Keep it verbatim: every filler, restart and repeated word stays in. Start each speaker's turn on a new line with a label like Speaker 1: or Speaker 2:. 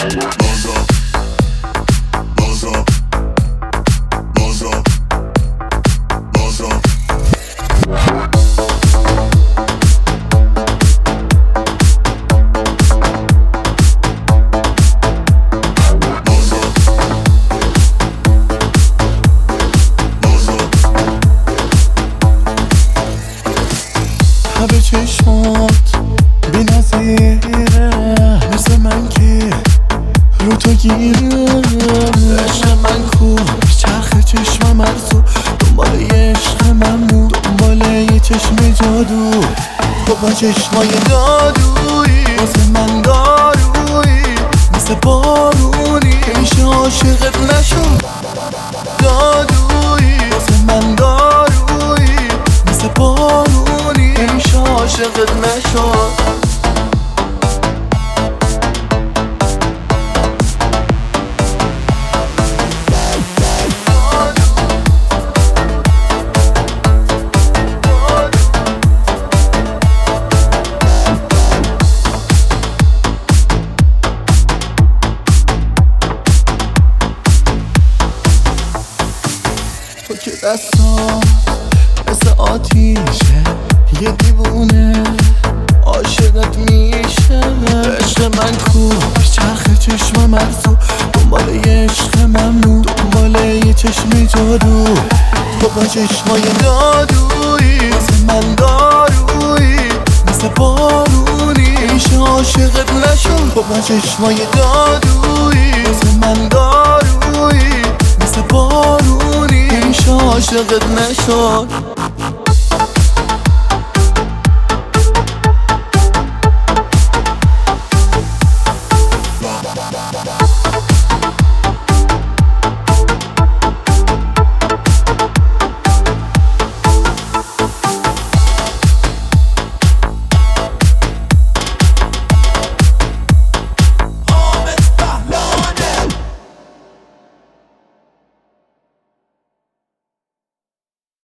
Speaker 1: به چشمات بی نظیره، مثل من که رو تو گیره. عشق من کو چرخ چشمم ارزو، دنبال یه عشق ممنون، دنبال یه چشم جادو. تو با چشمای جادویی واسه من دارویی، مثل بارونی میشه عاشقت نشو. جادویی واسه من دارویی، مثل بارونی میشه عاشقت نشو. تو که دستات مثل آتیشه، یه دیوونه عاشقت میشه. عشق من کو چرخ چشمم ارزو، دنبال یه عشق ممنون، دنبال یه چشم جادو. تو با چشمای جادویی واسه من دارویی، مثل بارونی میشه عاشقت نشو. تو با چشمای جادویی واسه من دارویی، مثل بارونی میشه عاشقت نشو.